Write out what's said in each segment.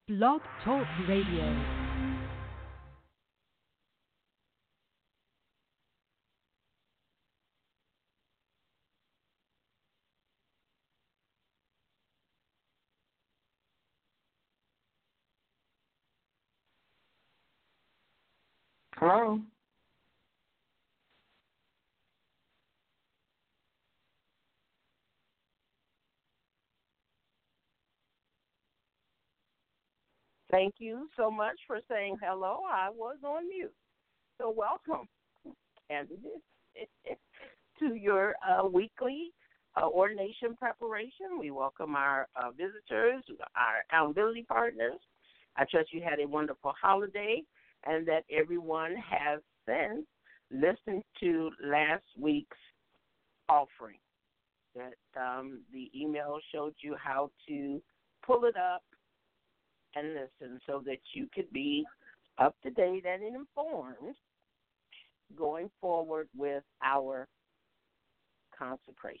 Blog Talk Radio. Hello. Thank you so much for saying hello. I was on mute. So welcome, candidates, to your weekly ordination preparation. We welcome our visitors, our accountability partners. I trust you had a wonderful holiday and that everyone has since listened to last week's offering. That the email showed you how to pull it up and listen so that you could be up to date and informed going forward with our consecration.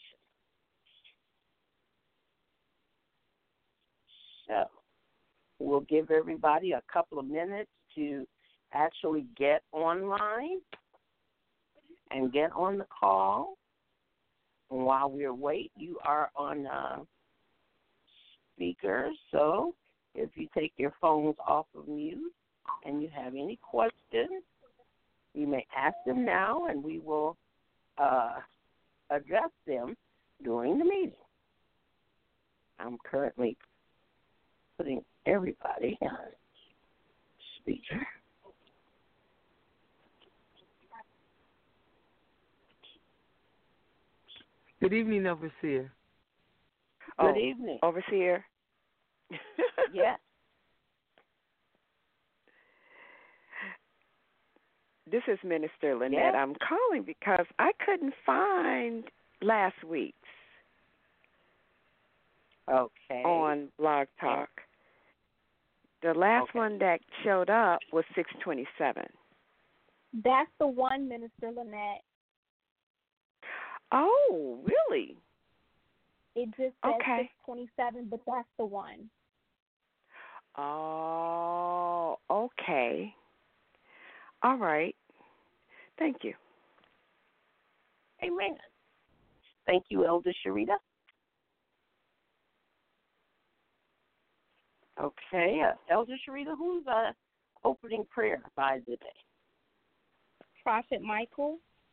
So we'll give everybody a couple of minutes to actually get online and get on the call. And while we're waiting, you are on speaker, so if you take your phones off of mute and you have any questions, you may ask them now, and we will address them during the meeting. I'm currently putting everybody on speaker. Good evening, Overseer. Good evening. Overseer. Yes. This is Minister Lynette. Yes. I'm calling because I couldn't find last week's on Blog Talk. The last one that showed up was 627. That's the one, Minister Lynette. Oh, really? It just says 627, but that's the one. Oh, okay. All right. Thank you. Amen. Thank you, Elder Sharita. Okay, Elder Sharita, who's opening prayer by the day? Prophet Michael.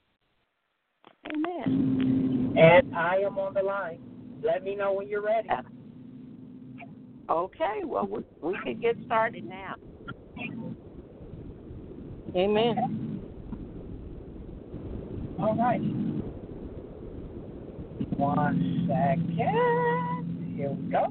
Amen. And I am on the line. Let me know when you're ready. Okay, well, we can get started now. Amen. All right. 1 second. Here we go.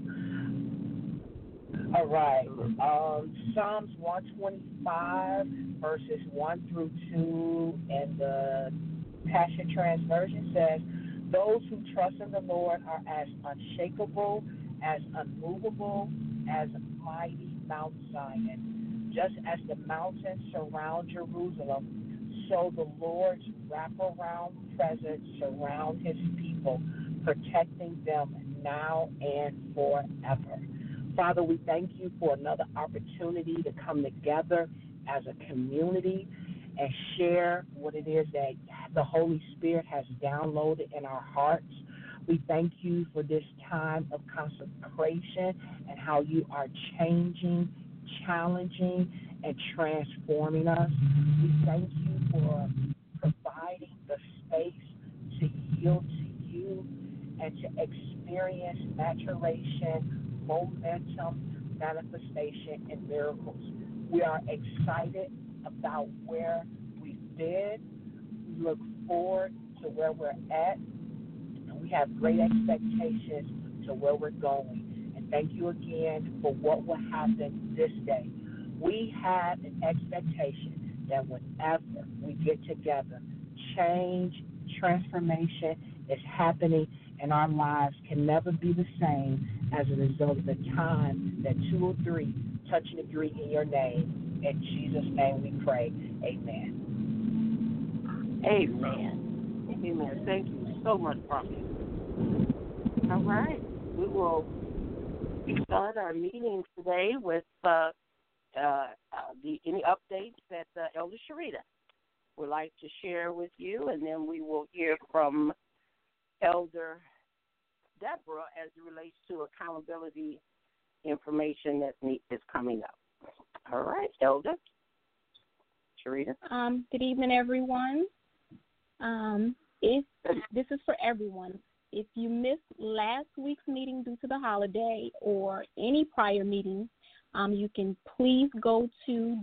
All right. Psalms 125, verses 1 through 2, and the Passion Transversion says, "Those who trust in the Lord are as unshakable, as unmovable as mighty Mount Zion. Just as the mountains surround Jerusalem, so the Lord's wraparound presence surround his people, protecting them now and forever." Father, we thank you for another opportunity to come together as a community and share what it is that the Holy Spirit has downloaded in our hearts. We thank you for this time of consecration and how you are changing, challenging, and transforming us. We thank you for providing the space to yield to you and to experience maturation, momentum, manifestation, and miracles. We are excited about where we've been. We look forward to where we're at, and we have great expectations to where we're going. And thank you again for what will happen this day. We have an expectation that whenever we get together, change, transformation is happening, and our lives can never be the same as a result of the time that 2 or 3 touch and agree in your name. In Jesus' name we pray. Amen. Amen. Amen. Thank you so much, Prophet. All right. We will start start our meeting today with any updates that Elder Sharita would like to share with you, and then we will hear from Elder Deborah as it relates to accountability information that is coming up. All right, Elder Sharita. Good evening, everyone. This is for everyone. If you missed last week's meeting due to the holiday or any prior meeting, you can please go to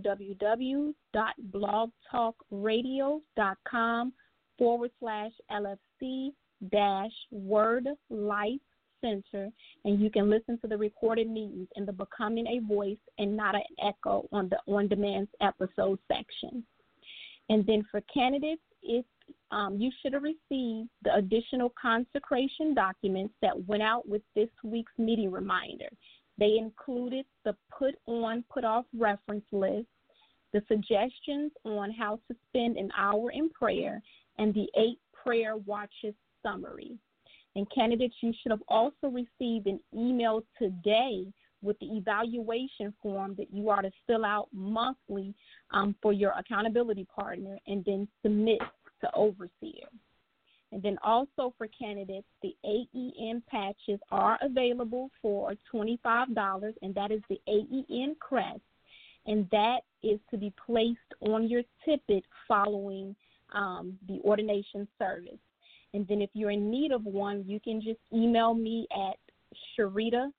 www.blogtalkradio.com/LFC-Word Life Center, and you can listen to the recorded meetings in the Becoming a Voice and Not an Echo on the on-demand episode section. And then for candidates, you should have received the additional consecration documents that went out with this week's meeting reminder. They included the put on, put off reference list, the suggestions on how to spend an hour in prayer, and the 8 prayer watches summary. And candidates, you should have also received an email today with the evaluation form that you are to fill out monthly for your accountability partner and then submit to overseer. And then also for candidates, the AEN patches are available for $25, and that is the AEN crest, and that is to be placed on your tippet following the ordination service. And then if you're in need of one, you can just email me at Sherita,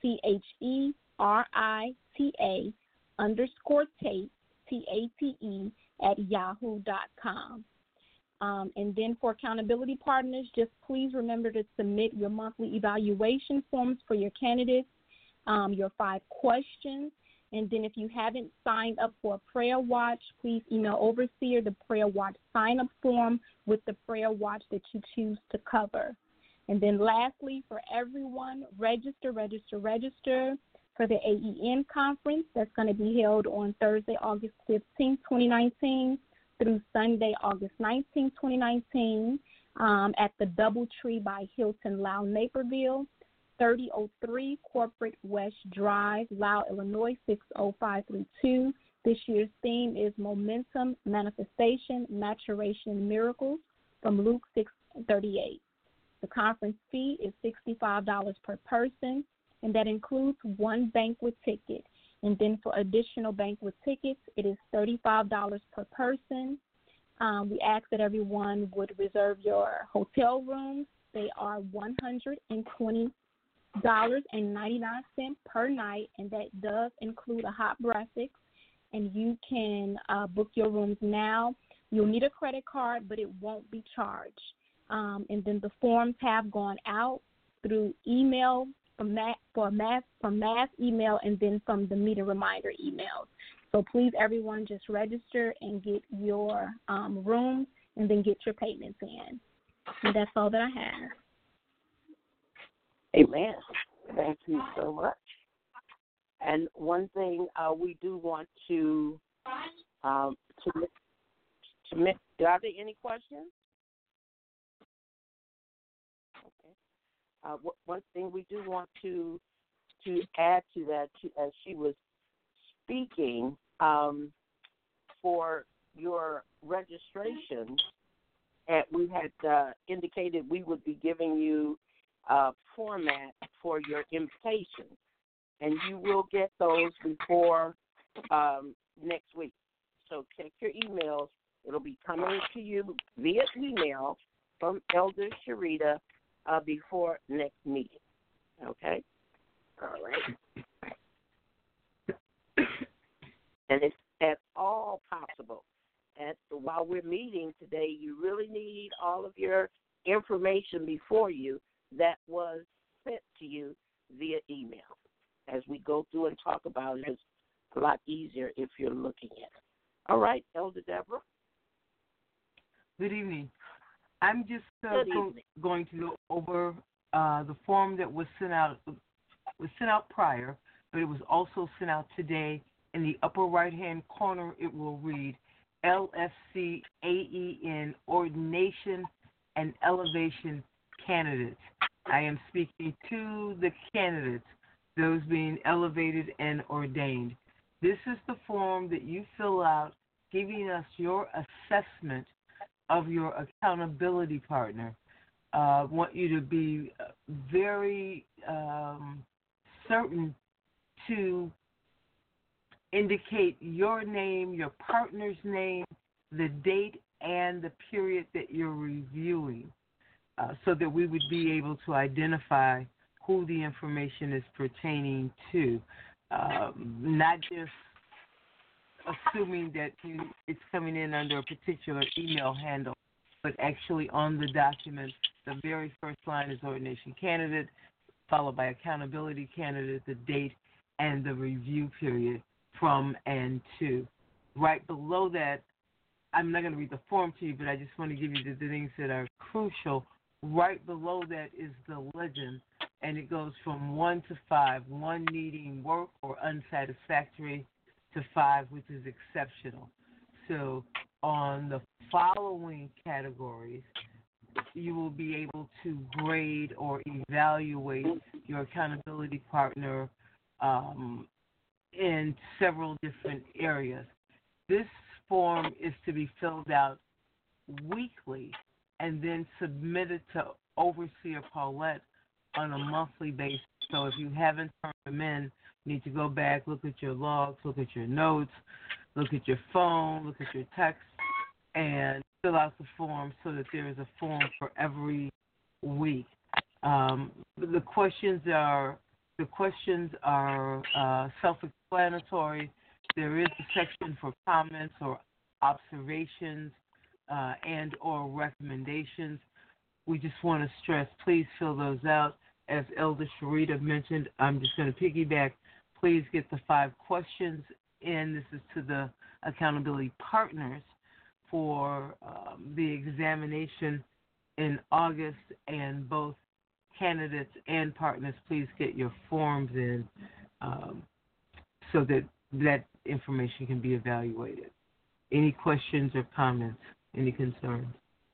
CHERITA_Tate, TATE, @yahoo.com. And then for accountability partners, just please remember to submit your monthly evaluation forms for your candidates, your 5 questions. And then if you haven't signed up for a prayer watch, please email overseer the prayer watch sign-up form with the prayer watch that you choose to cover. And then lastly, for everyone, register for the AEN conference that's going to be held on Thursday, August 15, 2019 through Sunday, August 19, 2019 at the Doubletree by Hilton Lau, Naperville, 3003 Corporate West Drive, Lau, Illinois, 60532. This year's theme is Momentum, Manifestation, Maturation, and Miracles from Luke 6:38. The conference fee is $65 per person, and that includes 1 banquet ticket. And then for additional banquet tickets, it is $35 per person. We ask that everyone would reserve your hotel rooms. They are $120.99 per night, and that does include a hot breakfast. And you can book your rooms now. You'll need a credit card, but it won't be charged. And then the forms have gone out through email from mass email, and then from the meeting reminder emails. So please, everyone, just register and get your rooms, and then get your payments in. And that's all that I have. Amen. Thank you so much. And one thing we do want to are there any questions? Okay. One thing we do want to add to that, as she was speaking, for your registration, we had indicated we would be giving you a format for your invitation, and you will get those before next week. So check your emails. It'll be coming to you via email from Elder Sharita before next meeting. Okay? All right. And it's at all possible. And while we're meeting today, you really need all of your information before you that was sent to you via email. As we go through and talk about it, it's a lot easier if you're looking at it. All right, Elder Deborah. Good evening. I'm just going to go over the form that was sent out prior, but it was also sent out today. In the upper right-hand corner, it will read LFC AEN Ordination and Elevation Candidates. I am speaking to the candidates. those being elevated and ordained. This is the form that you fill out giving us your assessment of your accountability partner. Want you to be very certain to indicate your name, your partner's name, the date, and the period that you're reviewing, so that we would be able to identify who the information is pertaining to, not just assuming that it's coming in under a particular email handle, but actually on the document, the very first line is ordination candidate, followed by accountability candidate, the date, and the review period from and to. Right below that, I'm not going to read the form to you, but I just want to give you the things that are crucial. Right below that is the legend, and it goes from 1 to 5, 1 needing work or unsatisfactory, to 5, which is exceptional. So on the following categories, you will be able to grade or evaluate your accountability partner in several different areas. This form is to be filled out weekly and then submitted to Overseer Paulette on a monthly basis. So if you haven't turned them in, you need to go back, look at your logs, look at your notes, look at your phone, look at your text, and fill out the form so that there is a form for every week. The questions are self-explanatory. There is a section for comments or observations and or recommendations. We just want to stress, please fill those out. As Elder Sharita mentioned, I'm just going to piggyback. Please get the 5 questions in. This is to the accountability partners for the examination in August, and both candidates and partners, please get your forms in so that that information can be evaluated. Any questions or comments? Any concerns?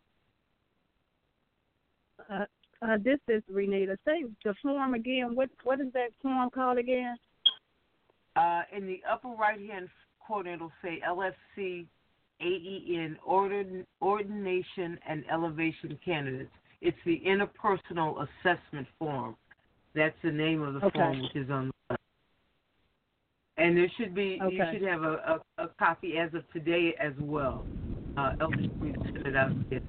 This is Renita. Say the form again. What is that form called again? In the upper right-hand corner, it'll say LFC AEN, Ordination and Elevation Candidates. It's the interpersonal assessment form. That's the name of the form, which is on the left. And there should be, you should have a copy as of today as well. Elder sent it out today.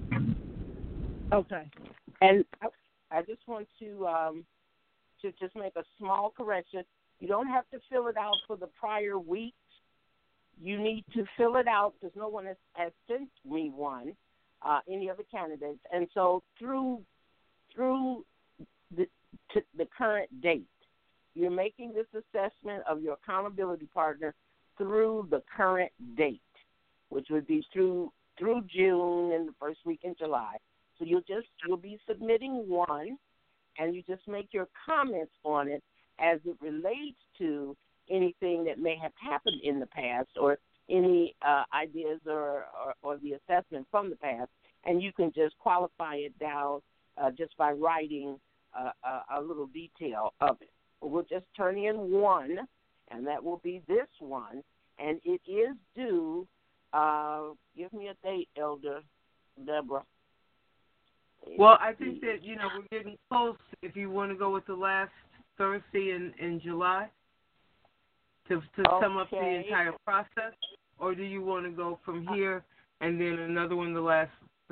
Okay. And I just want to just make a small correction. You don't have to fill it out for the prior weeks. You need to fill it out because no one has sent me one, any of the candidates. And so through the current date, you're making this assessment of your accountability partner through the current date, which would be through June and the first week in July. So you'll be submitting one, and you just make your comments on it as it relates to anything that may have happened in the past or any ideas or the assessment from the past, and you can just qualify it down just by writing a little detail of it. We'll just turn in one, and that will be this one, and it is due. Give me a date, Elder Deborah. Well, I think that, we're getting close. If you want to go with the last Thursday in July to sum up the entire process, or do you want to go from here and then another one the last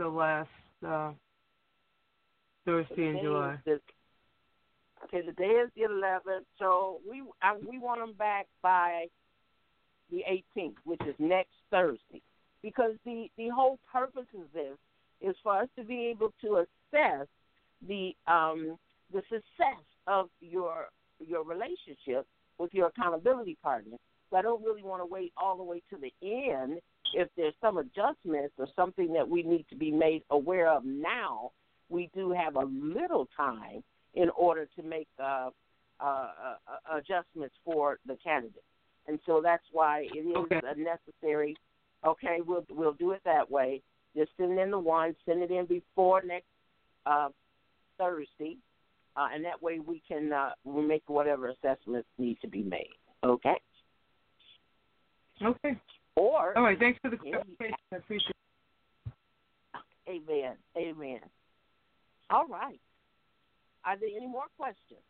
Thursday in July? Okay, the day is the 11th, so we want them back by the 18th, which is next Thursday, because the whole purpose of this is for us to be able to assess the success of your relationship with your accountability partner. So I don't really want to wait all the way to the end if there's some adjustments or something that we need to be made aware of now. We do have a little time in order to make adjustments for the candidate. And so that's why it is necessary. Okay, we'll do it that way. Just send in the one, send it in before next Thursday, and that way we can we'll make whatever assessments need to be made. Okay? Okay. Or all right, thanks for the clarification. I appreciate it. Amen. Amen. All right. Are there any more questions?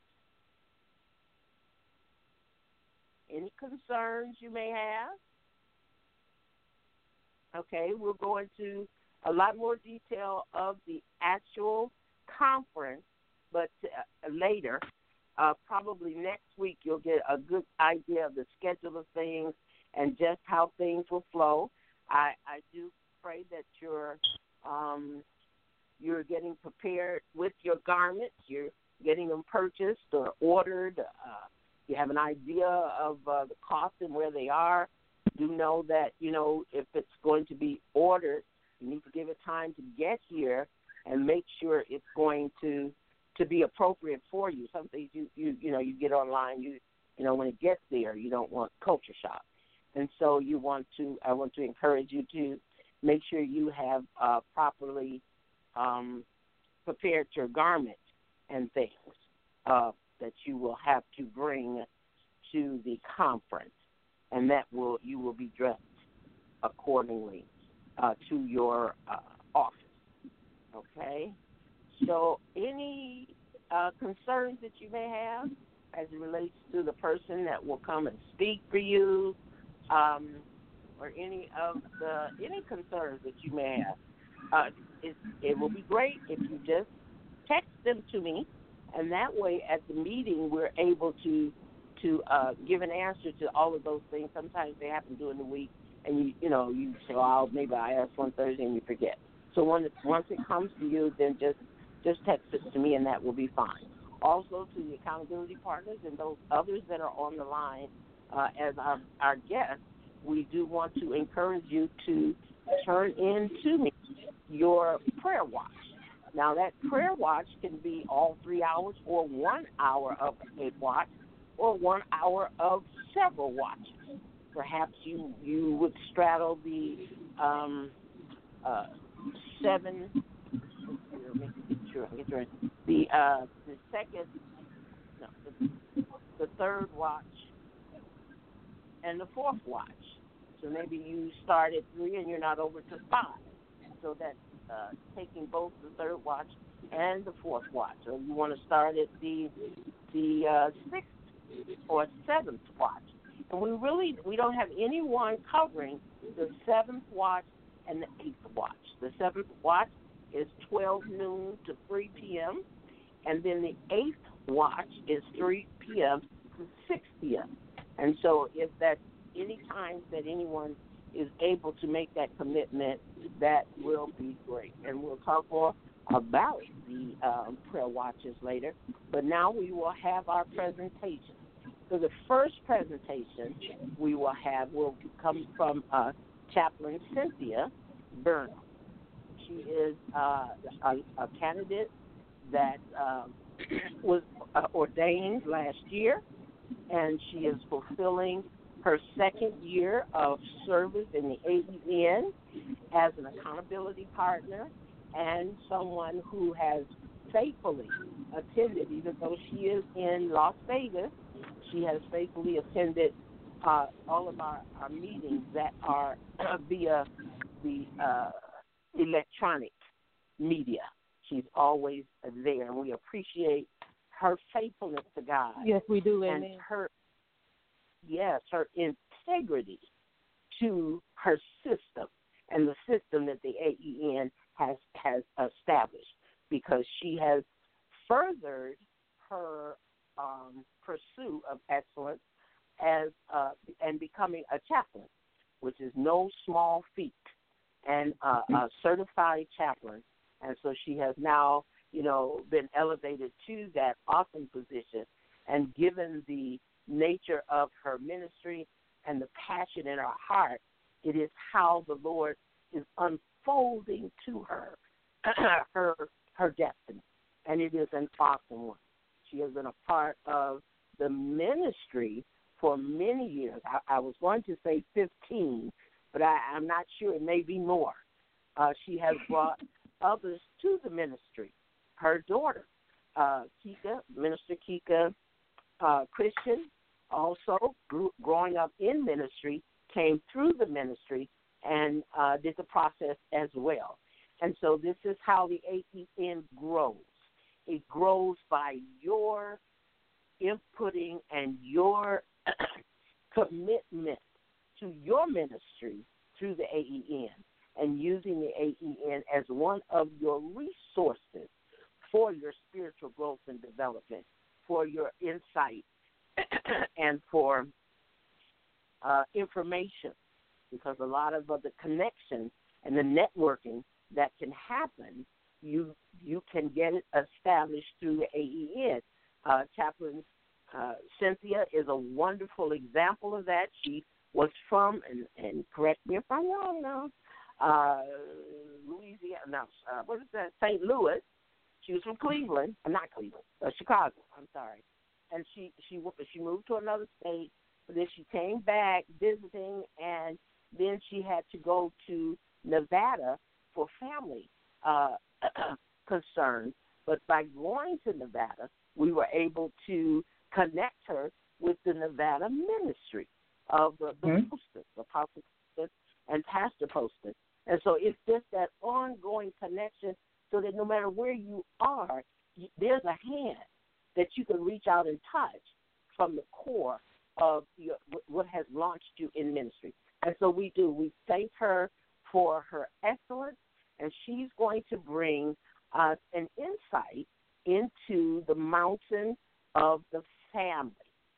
Any concerns you may have? Okay, we'll go into a lot more detail of the actual conference, but later, probably next week, you'll get a good idea of the schedule of things and just how things will flow. I do pray that you're getting prepared with your garments. You're getting them purchased or ordered. You have an idea of the cost and where they are. Do know that, if it's going to be ordered, you need to give it time to get here and make sure it's going to be appropriate for you. Some things you get online, when it gets there, you don't want culture shock. And so I want to encourage you to make sure you have properly prepared your garment and things that you will have to bring to the conference, and you will be dressed accordingly to your office. Okay? So any concerns that you may have as it relates to the person that will come and speak for you, or any concerns that you may have, it will be great if you just text them to me, and that way at the meeting we're able to give an answer to all of those things. Sometimes they happen during the week, and you say, "Oh, maybe I asked one Thursday," and you forget. So once it comes to you, then just text it to me, and that will be fine. Also, to the accountability partners and those others that are on the line as our guests, we do want to encourage you to turn in to me your prayer watch. Now, that prayer watch can be all 3 hours or 1 hour of a watch or 1 hour of several watches. Perhaps you would straddle the the third watch and the fourth watch. So maybe you start at 3 and you're not over to 5. So that's taking both the third watch and the fourth watch. Or you want to start at the 6th or 7th watch. And we don't have anyone covering the 7th watch and the 8th watch. The 7th watch is 12 noon to 3 p.m., and then the 8th watch is 3 p.m. to 6 p.m. And so if that's any time that anyone is able to make that commitment, that will be great. And we'll talk more about the prayer watches later. But now we will have our presentation. So the first presentation we will have will come from Chaplain Cynthia Burnham. She is a candidate that was ordained last year, and she is fulfilling her second year of service in the AEN as an accountability partner and someone who has faithfully attended, even though she is in Las Vegas, she has faithfully attended all of our meetings that are via the electronic media. She's always there, and we appreciate her faithfulness to God. Yes, we do. And Amen. her integrity to her system and the system that the AEN has established, because she has furthered her pursuit of excellence and becoming a chaplain, which is no small feat, and a certified chaplain. And so she has now, been elevated to that awesome position, and given the nature of her ministry and the passion in her heart, it is how the Lord is unfolding to her her destiny, and it is an awesome one. She has been a part of the ministry for many years. I was going to say 15, but I'm not sure. It may be more. She has brought others to the ministry. Her daughter Minister Kika Christian, also growing up in ministry, came through the ministry and did the process as well. And so this is how the AEN grows. It grows by your inputting and your commitment to your ministry through the AEN and using the AEN as one of your resources for your spiritual growth and development, for your insight, and for information, because a lot of the connections and the networking that can happen, you can get it established through the AEN. Chaplain Cynthia is a wonderful example of that. She was from, and correct me if I'm wrong now, Louisiana, no, what is that, St. Louis. She was from Cleveland, not Cleveland, Chicago, I'm sorry. And she moved to another state, but then she came back visiting, and then she had to go to Nevada for family concerns. But by going to Nevada, we were able to connect her with the Nevada ministry of the Poston, Apostle Poston and Pastor Poston. And so it's just that ongoing connection, so that no matter where you are, there's a hand that you can reach out and touch from the core of what has launched you in ministry. And so we do. We thank her for her excellence, and she's going to bring us an insight into the mountain of the family.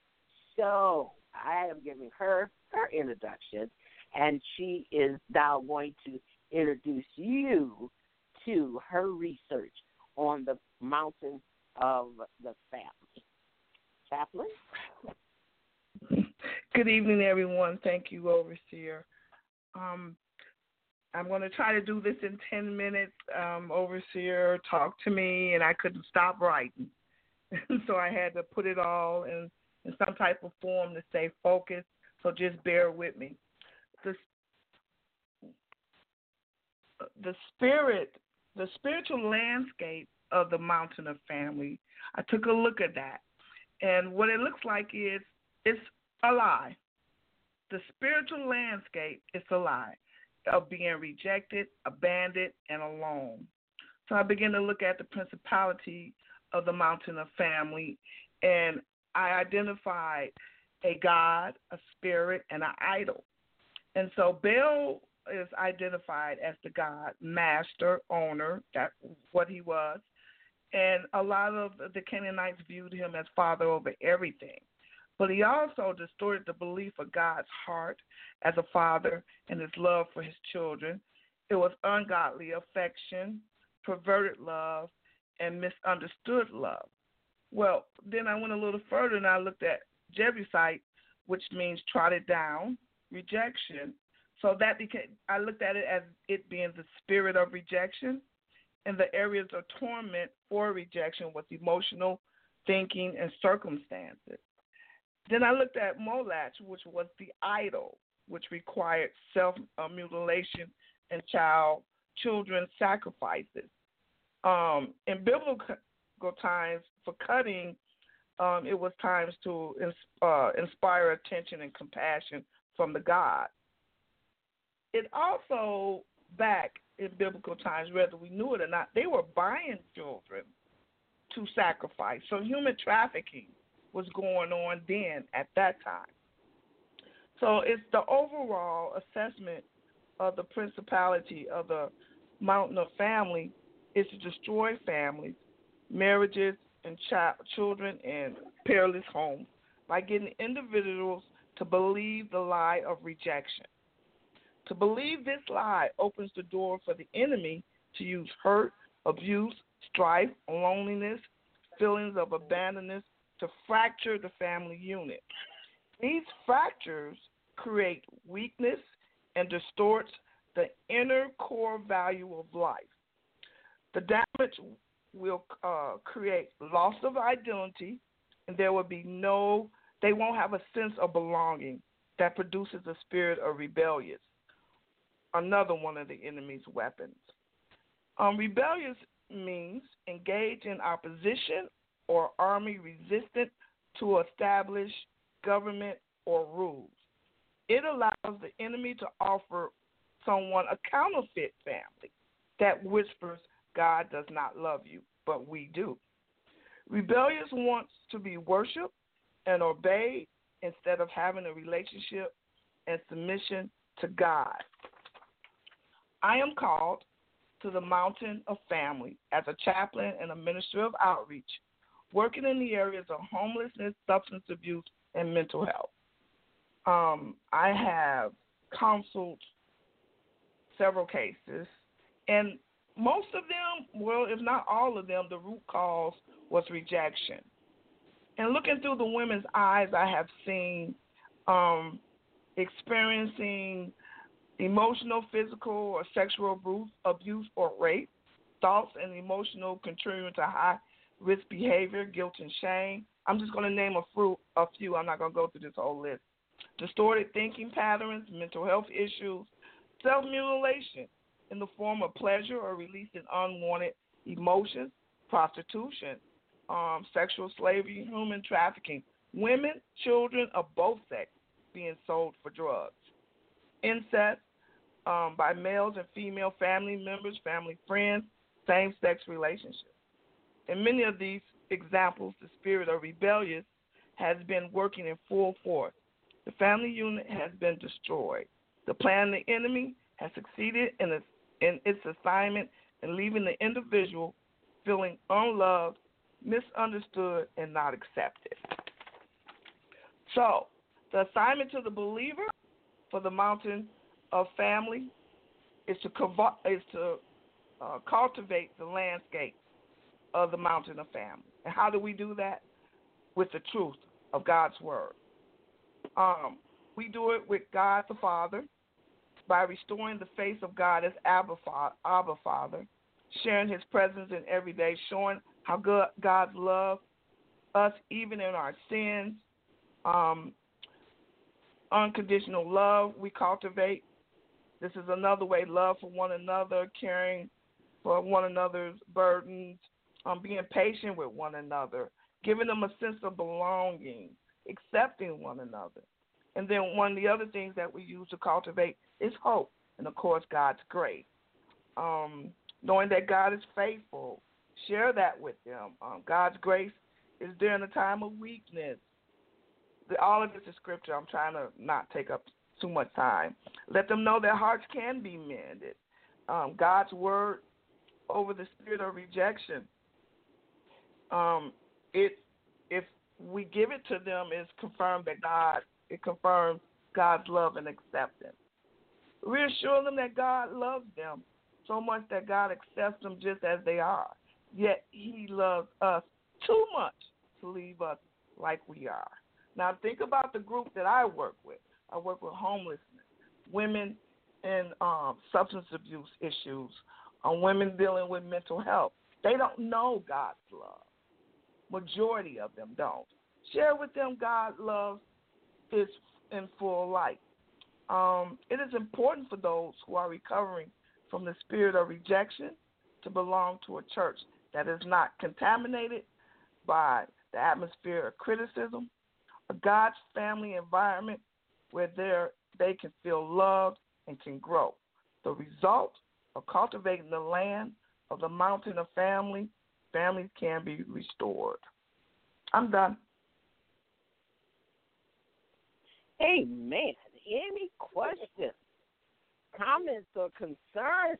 So I am giving her introduction, and she is now going to introduce you to her research on the mountain of the family. Chaplain? Good evening, everyone. Thank you, Overseer. I'm going to try to do this in 10 minutes. Overseer talked to me, and I couldn't stop writing. So I had to put it all in some type of form to stay focused, so just bear with me. The spiritual landscape of the mountain of family, I took a look at that. And what it looks like is it's a lie. The spiritual landscape is a lie of being rejected, abandoned, and alone. So I began to look at the principality of the mountain of family, and I identified a god, a spirit, and an idol. And so Baal is identified as the god, master, owner, that's what he was. And a lot of the Canaanites viewed him as father over everything. But he also distorted the belief of God's heart as a father and his love for his children. It was ungodly affection, perverted love, and misunderstood love. Well, then I went a little further and I looked at Jebusite, which means trodden down, rejection. So that I looked at it as it being the spirit of rejection, and the areas of torment for rejection was emotional, thinking, and circumstances. Then I looked at Molech, which was the idol, which required self-mutilation and children sacrifices. In biblical times, for cutting, it was times to inspire attention and compassion from the God. It also, back in biblical times, whether we knew it or not, they were buying children to sacrifice. So human trafficking was going on then at that time. So it's the overall assessment of the principality of the mountain of family is to destroy families, marriages, and children in perilous homes by getting individuals to believe the lie of rejection. To believe this lie opens the door for the enemy to use hurt, abuse, strife, loneliness, feelings of abandonment to fracture the family unit. These fractures create weakness and distorts the inner core value of life. The damage will create loss of identity, and they won't have a sense of belonging that produces a spirit of rebellion. Another one of the enemy's weapons. Rebellious means engage in opposition or army resistant to established government or rules. It allows the enemy to offer someone a counterfeit family that whispers, God does not love you, but we do. Rebellious wants to be worshiped and obeyed instead of having a relationship and submission to God. I am called to the mountain of family as a chaplain and a minister of outreach, working in the areas of homelessness, substance abuse, and mental health. I have counseled several cases, and most of them, well, if not all of them, the root cause was rejection. And looking through the women's eyes, I have seen experiencing emotional, physical, or sexual abuse or rape, thoughts and emotional contributing to high-risk behavior, guilt and shame. I'm just going to name a few. I'm not going to go through this whole list. Distorted thinking patterns, mental health issues, self-mutilation in the form of pleasure or releasing unwanted emotions, prostitution, sexual slavery, human trafficking, women, children of both sexes being sold for drugs, incest by males and female family members, family friends, same-sex relationships. In many of these examples, the spirit of rebellion has been working in full force. The family unit has been destroyed. The plan of the enemy has succeeded in its assignment in leaving the individual feeling unloved, misunderstood, and not accepted. So, the assignment to the believer for the mountain of family is to cultivate the landscape of the mountain of family. And how do we do that? With the truth of God's word. We do it with God the Father by restoring the face of God as Abba Father, sharing his presence in every day, showing how good God loves us even in our sins. Unconditional love we cultivate. This is another way, love for one another, caring for one another's burdens, being patient with one another, giving them a sense of belonging, accepting one another. And then one of the other things that we use to cultivate is hope, and of course God's grace. Knowing that God is faithful, share that with them. God's grace is during a time of weakness. All of this is scripture. I'm trying to not take up too much time. Let them know their hearts can be mended. God's word over the spirit of rejection. If we give it to them, it's confirmed that it confirms God's love and acceptance. Reassure them that God loves them so much that God accepts them just as they are. Yet he loves us too much to leave us like we are. Now think about the group that I work with. I work with homelessness, women in substance abuse issues, women dealing with mental health. They don't know God's love. Majority of them don't. Share with them God's love is in full light. It is important for those who are recovering from the spirit of rejection to belong to a church that is not contaminated by the atmosphere of criticism, a God's family environment where they can feel loved and can grow. The result of cultivating the land of the mountain of family, families can be restored. I'm done. Amen. Any questions, comments, or concerns?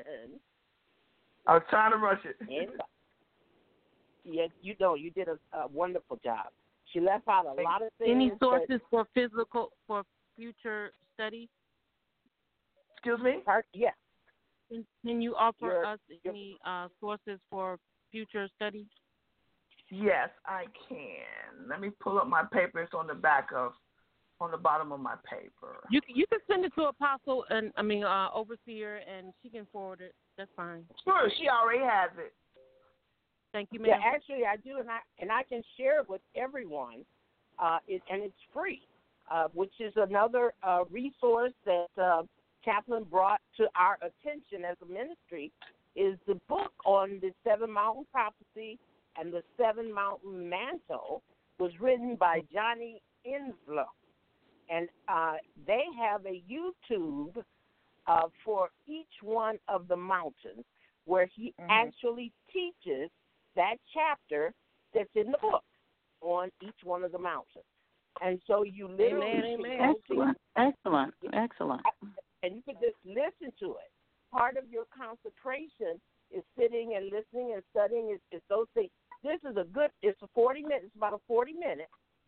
I was trying to rush it. Yes, you did a wonderful job. She left out a lot of things. Any sources for future study? Excuse me? Yes. Can you offer us any sources for future study? Yes, I can. Let me pull up my paper. It's on the bottom of my paper. You can send it to Apostle and Overseer, and she can forward it. That's fine. Sure, she already has it. Thank you, ma'am. Yeah, actually I do, and I can share it with everyone, and it's free, which is another resource that Chaplain brought to our attention as a ministry is the book on the Seven Mountain Prophecy and the Seven Mountain Mantle was written by Johnny Inslow. And they have a YouTube for each one of the mountains where he actually teaches that chapter that's in the book on each one of the mountains. And so you literally Excellent. And you can just listen to it. Part of your consecration is sitting and listening and studying. It's those things. This is it's a 40-minute, it's about a 40-minute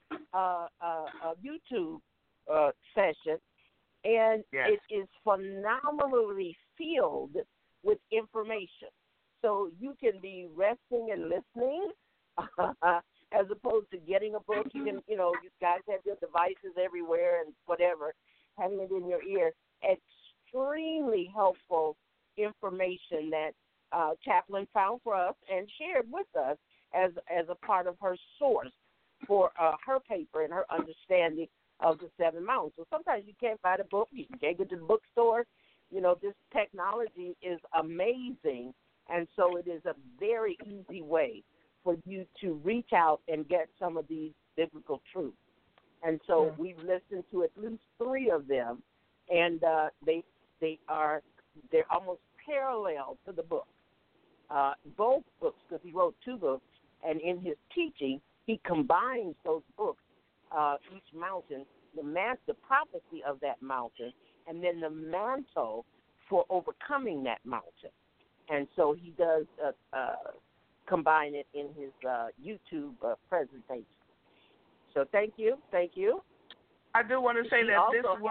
YouTube session, and it is phenomenally filled with information. So you can be resting and listening as opposed to getting a book. You can, you guys have your devices everywhere and whatever, having it in your ear. Extremely helpful information that Chaplain found for us and shared with us as a part of her source for her paper and her understanding of the Seven Mountains. So sometimes you can't buy the book, you can't get to the bookstore. This technology is amazing, and so it is a very easy way for you to reach out and get some of these biblical truths. And so we've listened to at least 3 of them, and they're almost parallel to the book. Both books, because he wrote 2 books, and in his teaching, he combines those books, each mountain, the prophecy of that mountain, and then the mantle for overcoming that mountain. And so he does combine it in his YouTube presentation. So thank you. I do want to say that this was...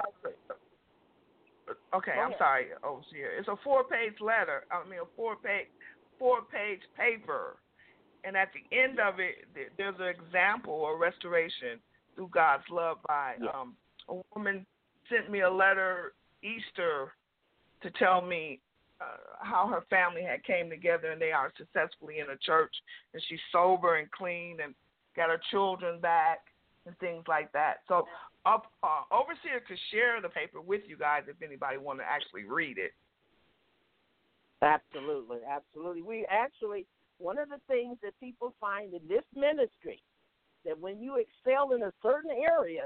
Okay, I'm sorry, Overseer. It's a 4-page letter. A 4-page paper. And at the end of it, there's an example of restoration through God's love by a woman sent me a letter Easter to tell me how her family had came together, and they are successfully in a church, and she's sober and clean and got her children back and things like that. So Overseer could share the paper with you guys if anybody want to actually read it. Absolutely. We actually, one of the things that people find in this ministry, that when you excel in a certain area,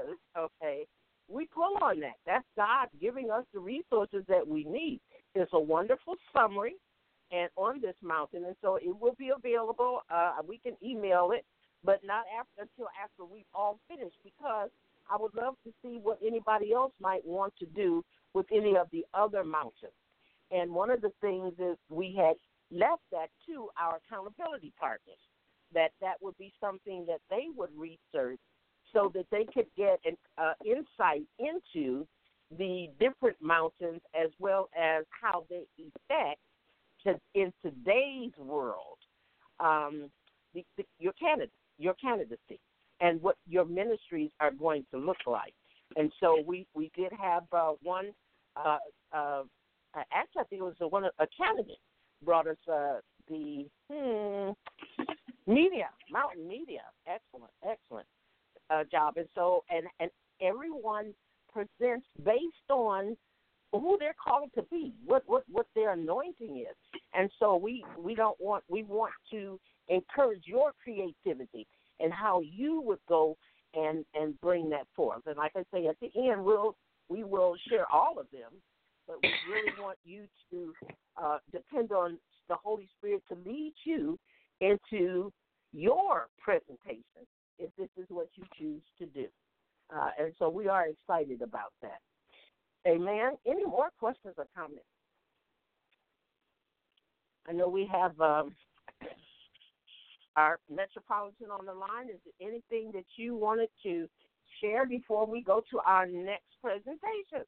we pull on that. That's God giving us the resources that we need. It's a wonderful summary and on this mountain, and so it will be available. We can email it, but not until after we've all finished, because I would love to see what anybody else might want to do with any of the other mountains. And one of the things is we had left that to our accountability partners, that would be something that they would research so that they could get an insight into the different mountains as well as how they affect in today's world your candidacy and what your ministries are going to look like. And so we did have one, actually I think it was a candidate brought us the mountain media. Excellent job. And so, and everyone presents based on who they're called to be, what their anointing is. And so we want to encourage your creativity and how you would go and bring that forth. And like I say, at the end, we will share all of them, but we really want you to depend on the Holy Spirit to lead you into your presentation if this is what you choose to do. And so we are excited about that. Amen. Any more questions or comments? I know we have our Metropolitan on the line. Is there anything that you wanted to share before we go to our next presentation?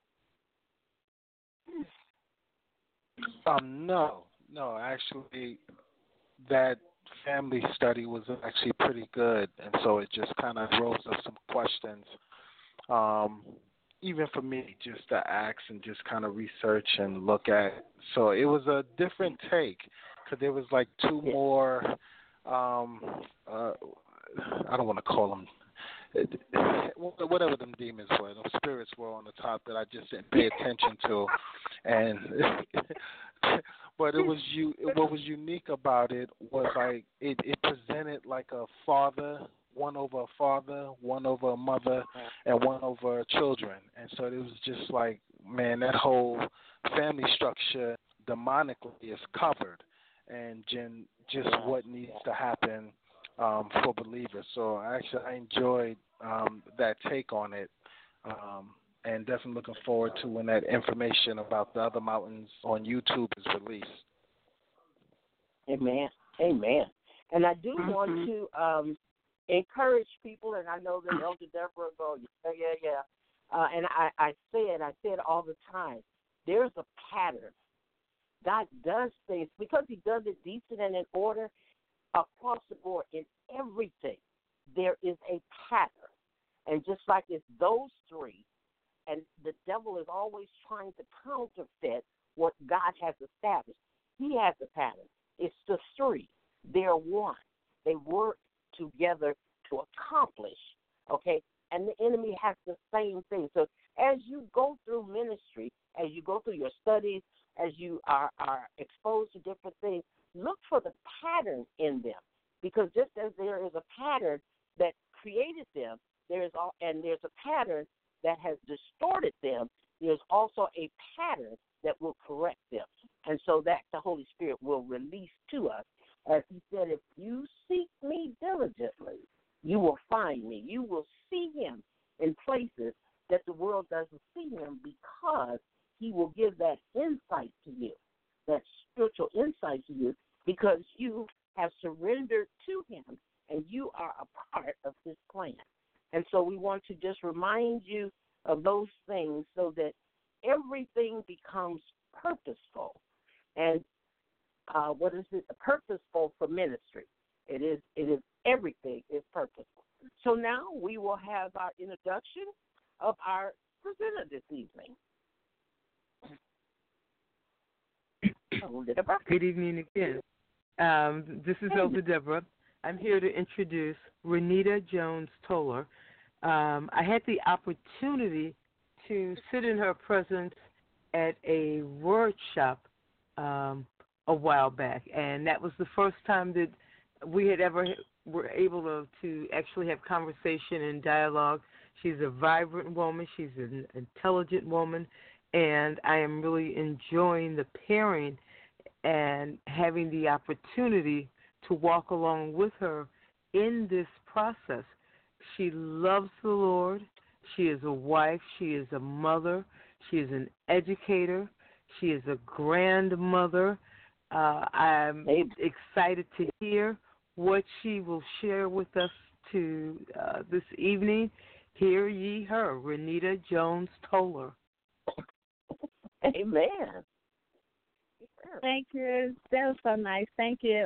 No. Actually, that family study was actually pretty good, and so it just kind of rose up some questions, even for me, just to ask and just kind of research and look at. So it was a different take, because there was like 2 more, I don't want to call them, whatever them demons were, those spirits were on the top that I just didn't pay attention to. And But it was what was unique about it was like it presented like a father, one over a father, one over a mother, and one over children. And so it was just like, man, that whole family structure demonically is covered, and just what needs to happen for believers. So I enjoyed that take on it. And definitely looking forward to when that information about the other mountains on YouTube is released. Amen. Amen. And I do want to encourage people, and I know that Elder Deborah will go, yeah. And I said all the time, there's a pattern. God does things because he does it decent and in order across the board in everything. There is a pattern. And just like it's those three, and the devil is always trying to counterfeit what God has established. He has a pattern. It's the three. They're one. They work together to accomplish, okay? And the enemy has the same thing. So as you go through ministry, as you go through your studies, as you are exposed to different things, look for the pattern in them. Because just as there is a pattern that created them, there's a pattern that has distorted them, there's also a pattern that will correct them. And so that the Holy Spirit will release to us. As he said, if you seek me diligently, you will find me. You will see him in places that the world doesn't see him because he will give that insight to you, that spiritual insight to you, because you have surrendered to him and you are a part of his plan. And so we want to just remind you of those things so that everything becomes purposeful. And what is it? Purposeful for ministry. It is everything is purposeful. So now we will have our introduction of our presenter this evening. Good evening again. This is Elder Deborah. I'm here to introduce Renita Jones Toller. I had the opportunity to sit in her presence at a workshop a while back, and that was the first time that we had ever were able to actually have conversation and dialogue. She's a vibrant woman. She's an intelligent woman, and I am really enjoying the pairing and having the opportunity to walk along with her in this process. She loves the Lord. She is a wife. She is a mother. She is an educator. She is a grandmother. I'm excited to hear what she will share with us this evening. Hear ye her, Renita Jones Toller. Amen. Thank you. That was so nice. Thank you.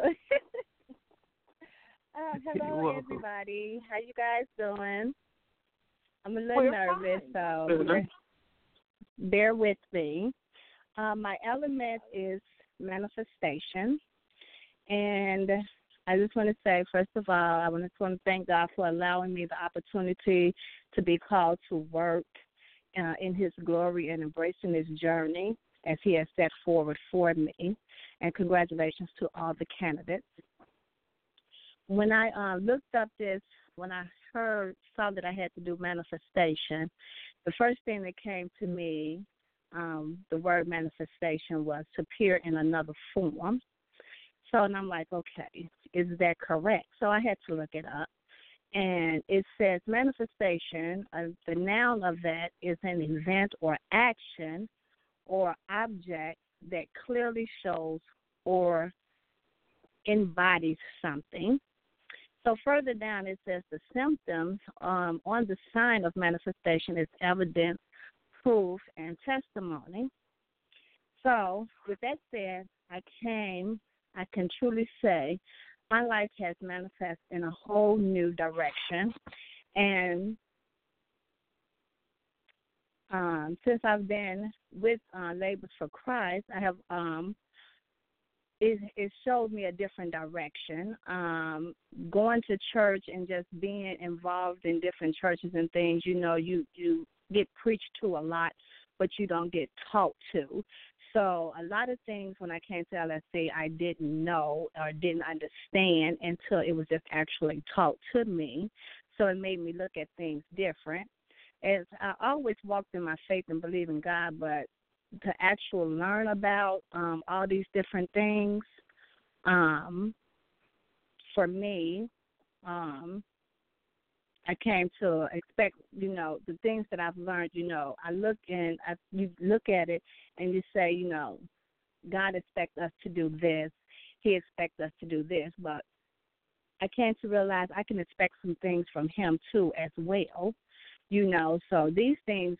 Hello, everybody. How you guys doing? I'm a little nervous, so bear with me. My element is manifestation, and I just want to say, first of all, I just want to thank God for allowing me the opportunity to be called to work in His glory and embracing this journey as He has set forward for me. And congratulations to all the candidates. When I looked up this, when I saw that I had to do manifestation, the first thing that came to me, the word manifestation, was to appear in another form. So, and I'm like, okay, is that correct? So I had to look it up. And it says manifestation, the noun of that is an event or action or object that clearly shows or embodies something. So further down it says the symptoms on the sign of manifestation is evidence, proof, and testimony. So with that said, I can truly say my life has manifested in a whole new direction. And since I've been with Labors for Christ, I have it showed me a different direction. Going to church and just being involved in different churches and things, you know, you get preached to a lot, but you don't get taught to. So a lot of things when I came to LSC, I didn't know or didn't understand until it was just actually taught to me. So it made me look at things different. As I always walked in my faith and believe in God, but to actually learn about all these different things, for me, I came to expect, the things that I've learned, I look and you look at it and you say, God expects us to do this. He expects us to do this. But I came to realize I can expect some things from him, too, as well. So these things,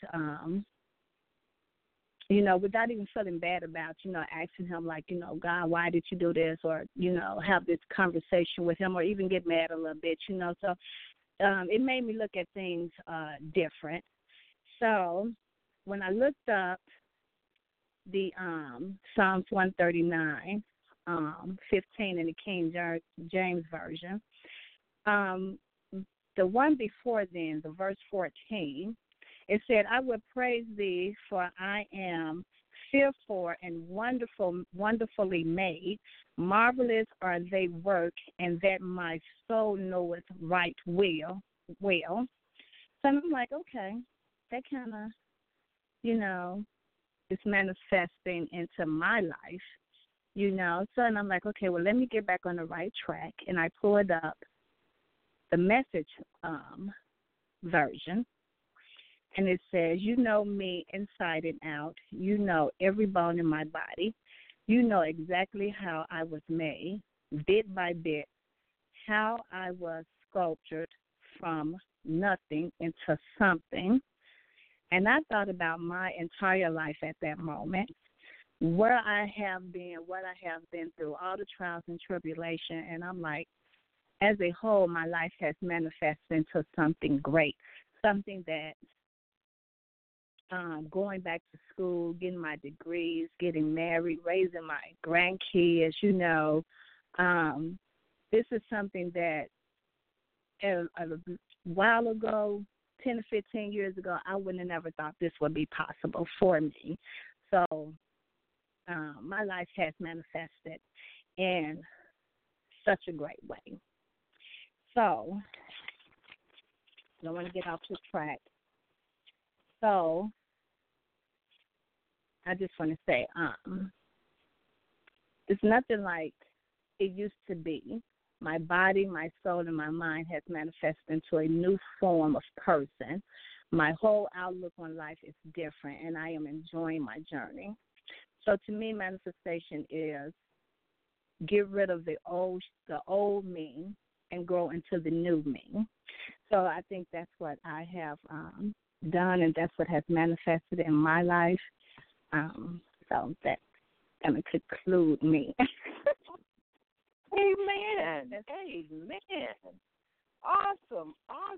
without even feeling bad about, asking him like, God, why did you do this? Or, have this conversation with him or even get mad a little bit, So it made me look at things different. So when I looked up the Psalms 139, 15 in the King James Version, the one before then, the verse 14, it said, I will praise thee, for I am fearful and wonderfully made. Marvelous are they work, and that my soul knoweth right well. So I'm like, okay, that kind of, is manifesting into my life, So and I'm like, okay, well, let me get back on the right track. And I pulled up the Message version. And it says, you know me inside and out. You know every bone in my body. You know exactly how I was made, bit by bit, how I was sculptured from nothing into something. And I thought about my entire life at that moment, where I have been, what I have been through, all the trials and tribulation. And I'm like, as a whole, my life has manifested into something great, something that going back to school, getting my degrees, getting married, raising my grandkids, this is something that a while ago, 10 to 15 years ago, I wouldn't have never thought this would be possible for me. So my life has manifested in such a great way. So I don't want to get off the track. So I just want to say, it's nothing like it used to be. My body, my soul, and my mind has manifested into a new form of person. My whole outlook on life is different, and I am enjoying my journey. So to me, manifestation is get rid of the old me and grow into the new me. So I think that's what I have done, and that's what has manifested in my life. So that's going to conclude me. Amen. Awesome.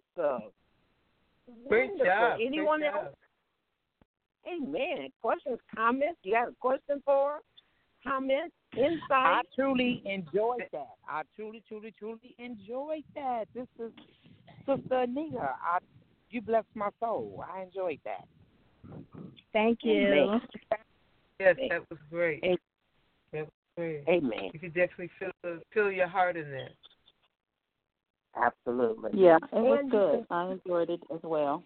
Great job. Anyone Great else? job. Amen. Questions, comments? You got a question for her? Comments? Insight? I truly enjoyed that. I truly enjoyed that. This is Sister Anita. You blessed my soul. I enjoyed that. Thank you. Amen. Yes, that was great. Amen. That was great. Amen. You could definitely feel your heart in that. Absolutely. Yeah, it was good. I enjoyed it as well.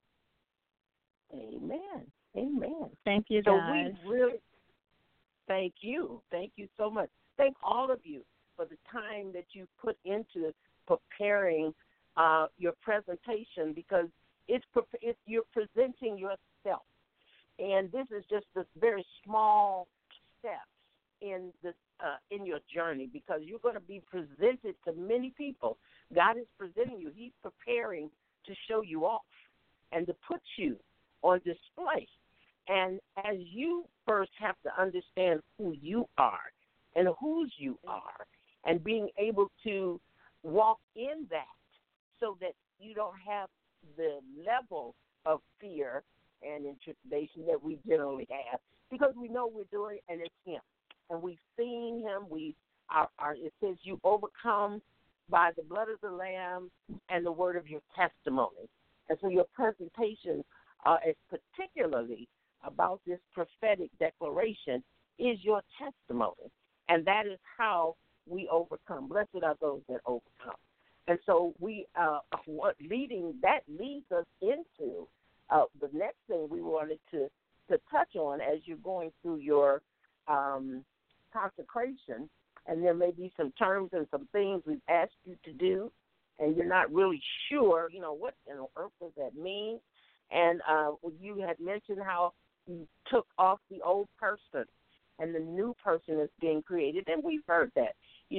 Amen. Thank you, So guys. we really thank you. Thank you so much. Thank all of you for the time that you put into preparing your presentation, because you're presenting yourself, and this is just this very small step in this in your journey, because you're going to be presented to many people. God is presenting you. He's preparing to show you off and to put you on display. And as you first have to understand who you are and whose you are, and being able to walk in that so that you don't have the level of fear and intimidation that we generally have, because we know we're doing it and it's Him. And we've seen Him. It says you overcome by the blood of the Lamb and the word of your testimony. And so your presentation is particularly about this prophetic declaration is your testimony. And that is how we overcome. Blessed are those that overcome. And so what leads us into the next thing we wanted to touch on as you're going through your consecration. And there may be some terms and some things we've asked you to do, and you're not really sure, what in the earth does that mean? And you had mentioned how you took off the old person, and the new person is being created. And we've heard that,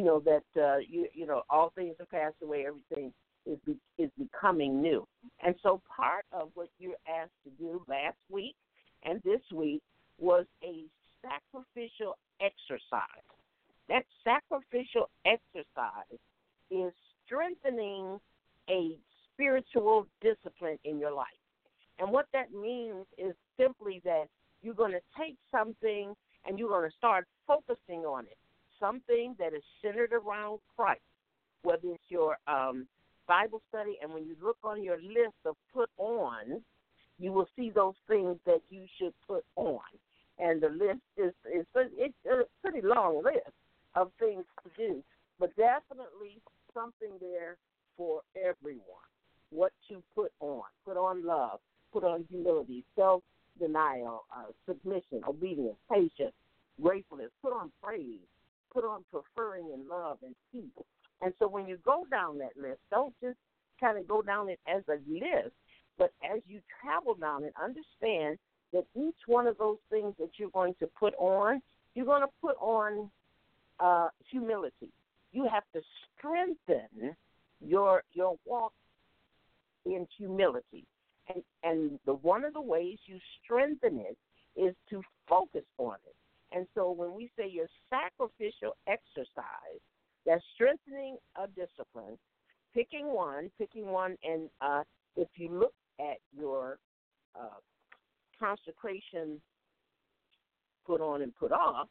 that all things have passed away, everything is becoming new. And so part of what you're asked to do last week and this week was a sacrificial exercise. That sacrificial exercise is strengthening a spiritual discipline in your life. And what that means is simply that you're going to take something and you're going to start focusing on it, something that is centered around Christ, whether it's your Bible study. And when you look on your list of put on, you will see those things that you should put on. And the list is a pretty long list of things to do, but definitely something there for everyone. What to put on. Put on love. Put on humility, self-denial, submission, obedience, patience, gratefulness. Put on praise. Put on preferring and love and peace. And so when you go down that list, don't just kind of go down it as a list, but as you travel down it, understand that each one of those things that you're going to put on, you're going to put on humility. You have to strengthen your walk in humility. And one of the ways you strengthen it is to focus on it. And so when we say your sacrificial exercise, that's strengthening a discipline, picking one, and if you look at your consecration put on and put off,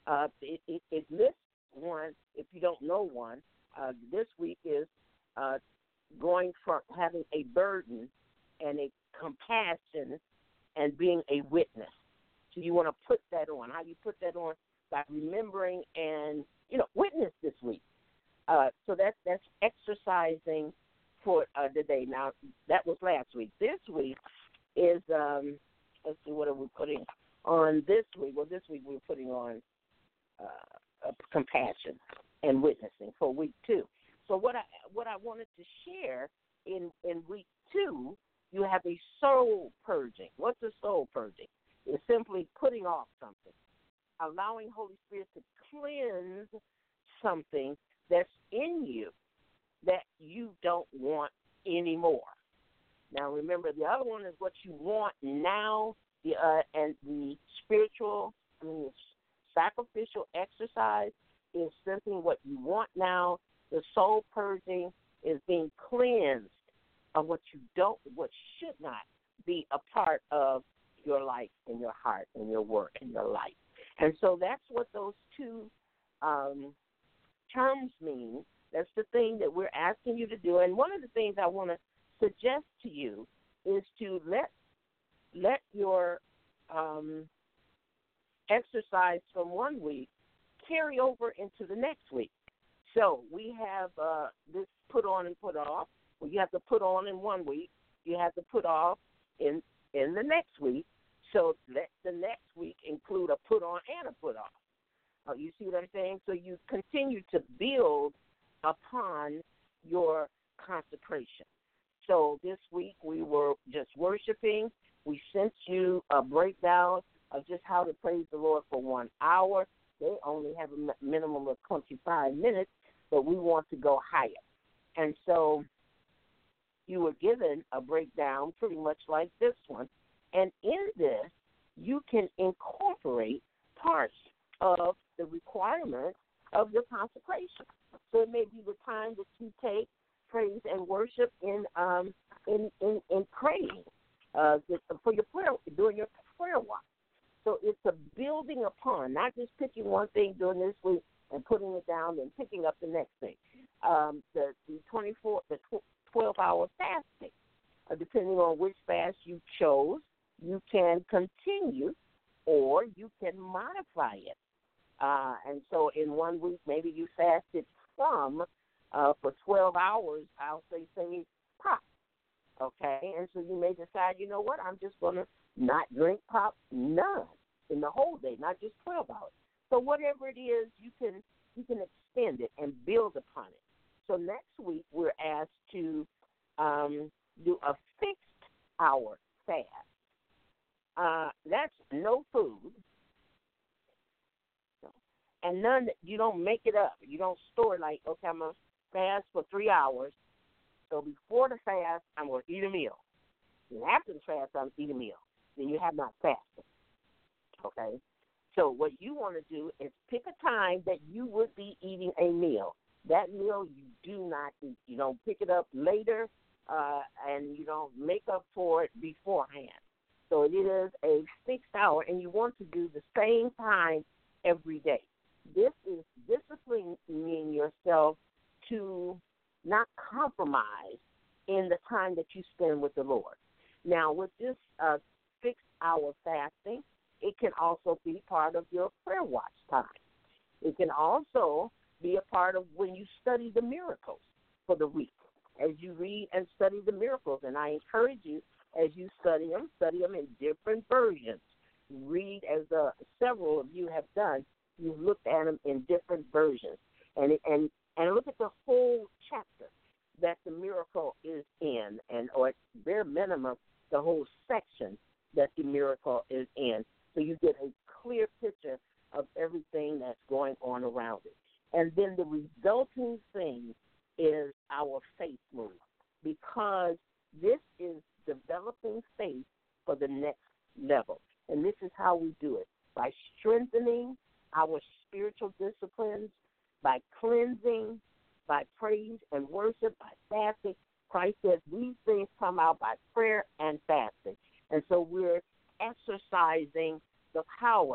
it lists one. If you don't know one, this week is going from having a burden and a compassion and being a witness. So you want to put that on. How you put that on? By remembering and, witness this week. So that's exercising for the day. Now, that was last week. This week is, let's see, what are we putting on this week? Well, this week we're putting on compassion and witnessing for week 2. So what I wanted to share in week 2, you have a soul purging. What's a soul purging? It's simply putting off something, allowing Holy Spirit to cleanse something that's in you that you don't want anymore. Now, remember, the other one is what you want now, and the sacrificial exercise is simply what you want now. The soul purging is being cleansed of what should not be a part of your life and your heart and your work and your life. And so that's what those two terms mean. That's the thing that we're asking you to do. And one of the things I want to suggest to you is to let your exercise from one week carry over into the next week. So we have this put on and put off. Well, you have to put on in one week. You have to put off in the next week. So let the next week include a put on and a put off. You see what I'm saying? So you continue to build upon your consecration. So this week we were just worshiping. We sent you a breakdown of just how to praise the Lord for 1 hour. They only have a minimum of 25 minutes, but we want to go higher. And so you were given a breakdown pretty much like this one. And in this, you can incorporate parts of the requirements of your consecration. So it may be the time that you take praise and worship in praying for your prayer, during your prayer walk. So it's a building upon, not just picking one thing during this week and putting it down and picking up the next thing. The 12-hour fasting, depending on which fast you chose, you can continue or you can modify it. And so in 1 week, maybe you fasted from for 12 hours, I'll say pop, okay? And so you may decide, you know what, I'm just going to not drink pop, none, in the whole day, not just 12 hours. So whatever it is, you can extend it and build upon it. So next week, we're asked to do a fixed hour fast. That's no food. And none, you don't make it up. You don't store like, okay, I'm going to fast for 3 hours. So before the fast, I'm going to eat a meal. And after the fast, I'm going to eat a meal. Then you have not fasted. Okay? So what you want to do is pick a time that you would be eating a meal. That meal you do not eat. You don't pick it up later, and you don't make up for it beforehand. So it is a fixed hour, and you want to do the same time every day. This is disciplining yourself to not compromise in the time that you spend with the Lord. Now, with this fixed hour fasting, it can also be part of your prayer watch time. It can also be a part of when you study the miracles for the week, as you read and study the miracles. And I encourage you, as you study them in different versions. Read, as several of you have done, you've looked at them in different versions. And look at the whole chapter that the miracle is in, or at bare minimum, the whole section that the miracle is in. So you get a clear picture of everything that's going on around it. And then the resulting thing is our faith move, because this is developing faith for the next level. And this is how we do it, by strengthening our spiritual disciplines, by cleansing, by praise and worship, by fasting. Christ says these things come out by prayer and fasting. And so we're exercising the power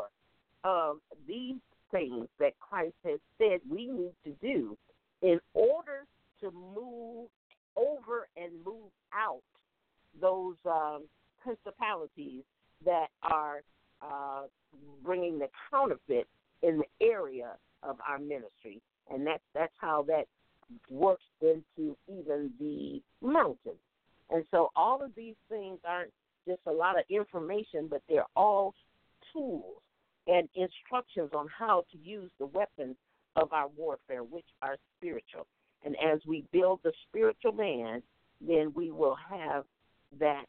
of these things that Christ has said we need to do in order to move over and move out those principalities that are bringing the counterfeit in the area of our ministry. And that's how that works into even the mountain. And so all of these things aren't just a lot of information, but they're all tools and instructions on how to use the weapons of our warfare, which are spiritual. And as we build the spiritual man, then we will have that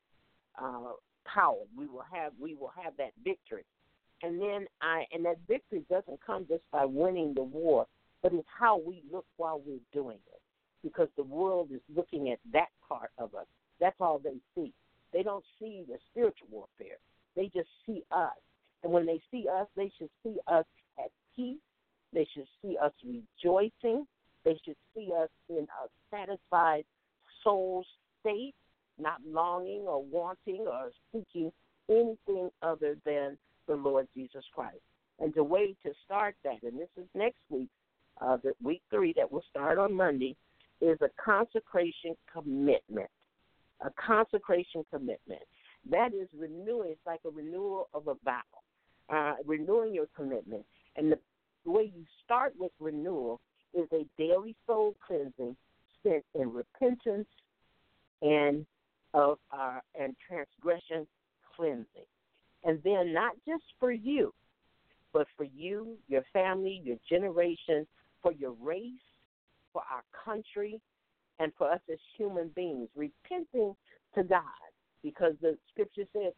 power. We will have that victory. And then that victory doesn't come just by winning the war, but it's how we look while we're doing it. Because the world is looking at that part of us. That's all they see. They don't see the spiritual warfare. They just see us. And when they see us, they should see us at peace. They should see us rejoicing. They should see us in a satisfied soul state, not longing or wanting or seeking anything other than the Lord Jesus Christ. And the way to start that, and this is next week, the week 3 that will start on Monday, is a consecration commitment. A consecration commitment. That is renewing. It's like a renewal of a vow, renewing your commitment. And the way you start with renewal is a daily soul cleansing spent in repentance and transgression cleansing. And then not just for you, but for you, your family, your generation, for your race, for our country, and for us as human beings, repenting to God, because the scripture says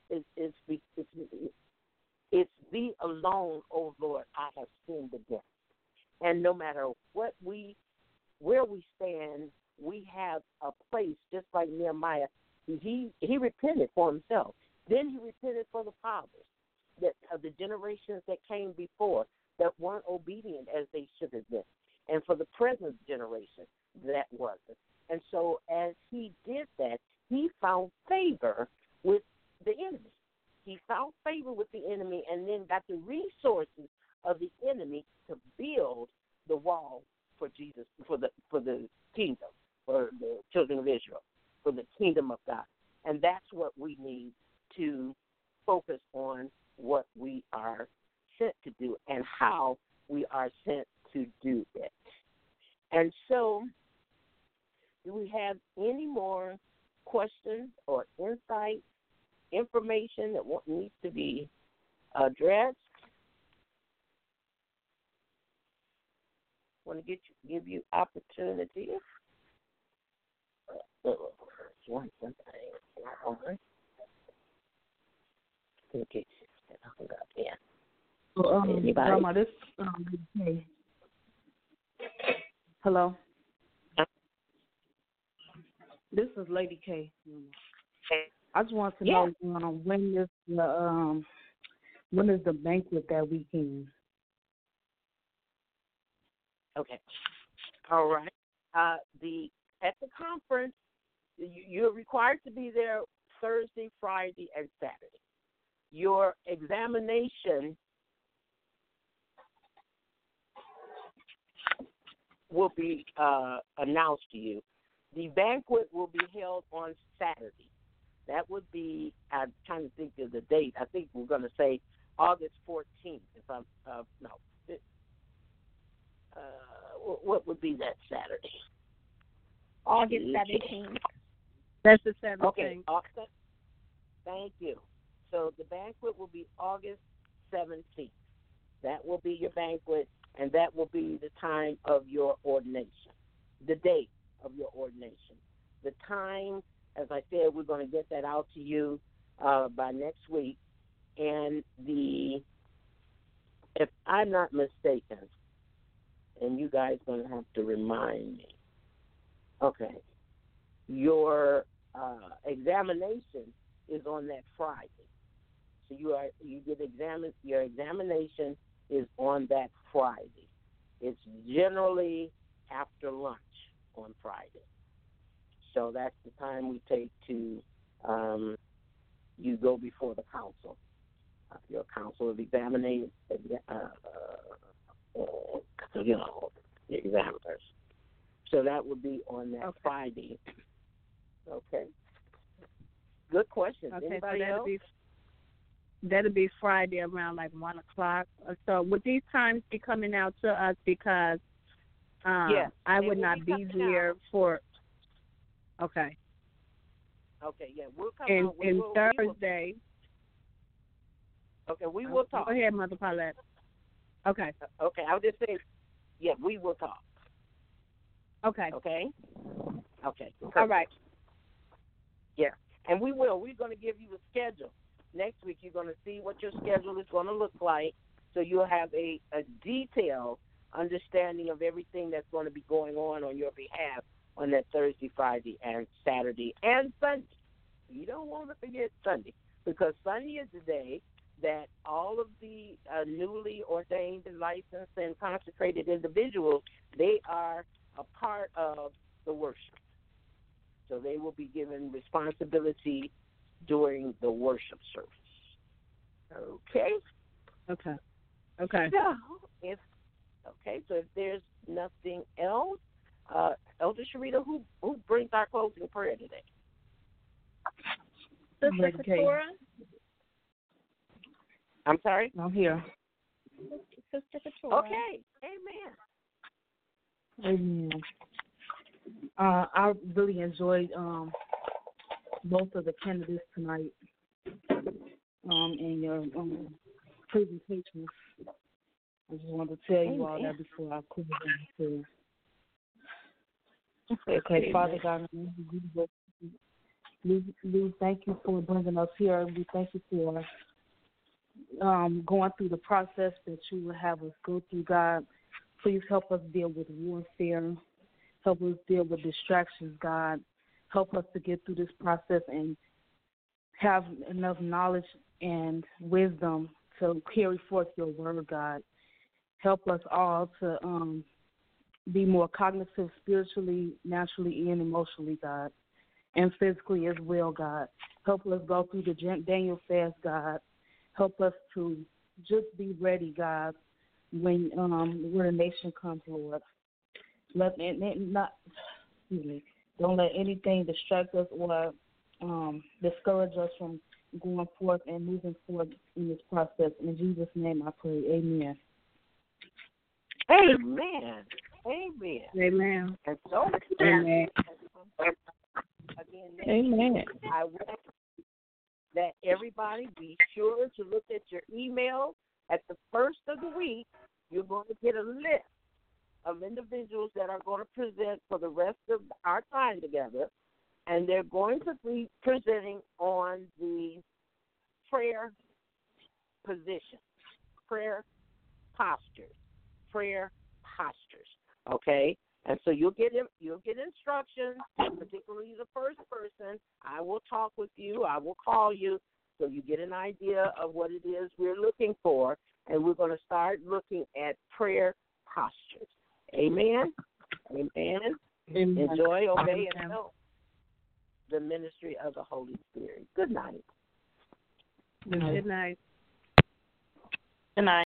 it's thee alone, O Lord, I have sinned against. And no matter where we stand, we have a place, just like Nehemiah. He repented for himself. Then he repented for the fathers, that of the generations that came before that weren't obedient as they should have been, and for the present generation that wasn't. And so as he did that, he found favor with the enemy. He found favor with the enemy, and then got the resources of the enemy to build the wall for Jesus, for the kingdom, for the children of Israel, for the kingdom of God. And that's what we need to focus on what we are sent to do and how we are sent to do it. And so, do we have any more questions or insights, information that needs to be addressed? Want to give you opportunity. One thing. Okay. Grandma, this hey. Hello. This is Lady K. I just want to know when is the banquet that weekend? Okay. All right. At the conference, you're required to be there Thursday, Friday, and Saturday. Your examination will be announced to you. The banquet will be held on Saturday. That would be, I'm trying to think of the date. I think we're going to say August 14th. If I'm what would be that Saturday? August 17th. That's the 17th. Okay, thank you. So the banquet will be August 17th. That will be your banquet, and that will be the time of your ordination, the date of your ordination. The time, as I said, we're going to get that out to you by next week. And if I'm not mistaken, and you guys are going to have to remind me, okay, your examination is on that Friday. So your examination is on that Friday. It's generally after lunch on Friday. So that's the time we take to you go before the council, your council of examiners, the examiners. So that would be on that Friday. Okay. Good question. Okay, Anybody so else? That'll be Friday around like 1 o'clock. So would these times be coming out to us because I would not be there for. Okay. Okay, yeah, we'll come and, out. And Thursday. Okay, we will talk. Go ahead, Mother Paulette. Okay. Okay, I'll just say, yeah, we will talk. Okay. Okay? Okay. Perfect. All right. Yeah, and we will. We're going to give you a schedule. Next week, you're going to see what your schedule is going to look like, so you'll have a detailed understanding of everything that's going to be going on your behalf on that Thursday, Friday, and Saturday, and Sunday. You don't want to forget Sunday, because Sunday is the day that all of the newly ordained and licensed and consecrated individuals, they are a part of the worship. So they will be given responsibility during the worship service. Okay? Okay. So if there's nothing else, Elder Sharita, who brings our closing prayer today? Sister Keturah. I'm sorry? I'm here. Sister Keturah. Okay. Amen. I really enjoyed both of the candidates tonight in your presentations. I just wanted to tell you all that before I close down. Okay, Father God, we thank you for bringing us here. We thank you for going through the process that you will have us go through, God. Please help us deal with warfare. Help us deal with distractions, God. Help us to get through this process and have enough knowledge and wisdom to carry forth your word, God. Help us all to be more cognitive spiritually, naturally, and emotionally, God, and physically as well, God. Help us go through the Daniel fast, God. Help us to just be ready, God, when the nation comes, Lord. Don't let anything distract us or discourage us from going forth and moving forward in this process. In Jesus' name I pray. Amen. Amen. Amen. Amen. And so, Amen. Again, Amen. I want that everybody be sure to look at your email. At the first of the week, you're going to get a list of individuals that are going to present for the rest of our time together, and they're going to be presenting on the prayer position, prayer postures, okay? And so you'll get instructions, particularly the first person. I will talk with you. I will call you so you get an idea of what it is we're looking for, and we're going to start looking at prayer postures. Amen? Amen? Amen. Enjoy, obey, and help the ministry of the Holy Spirit. Good night. Good night. Good night.